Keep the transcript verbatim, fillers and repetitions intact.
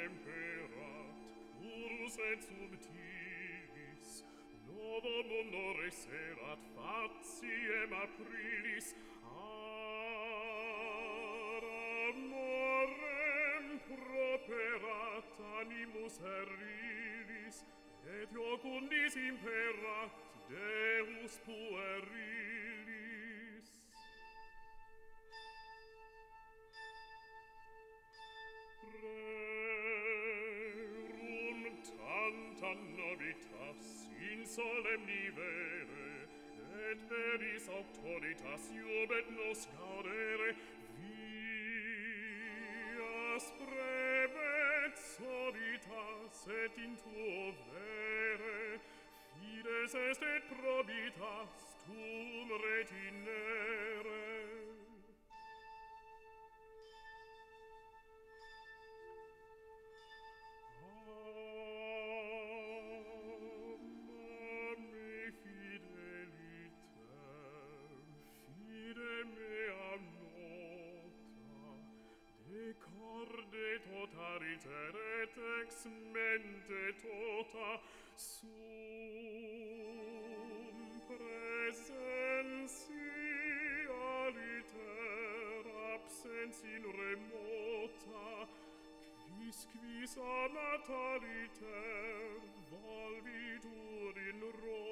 temperat, purus et subtilis, novo mundo reserat faciem aprilis, ar amorem properat animus erilis, et iocundis imperat Deus puerilis. Rerum tanta novitas in solemni vere, et veris auctoritas iubet nos gaudere, vias prebet solitas et in tuo vere, fides est et probitas tum retinere. Amame fideliter, fide mea nota, decorde totaliter et ex mente tota, sum presentialiter absens in remota, quis quis a nataliter volvitur in Roma.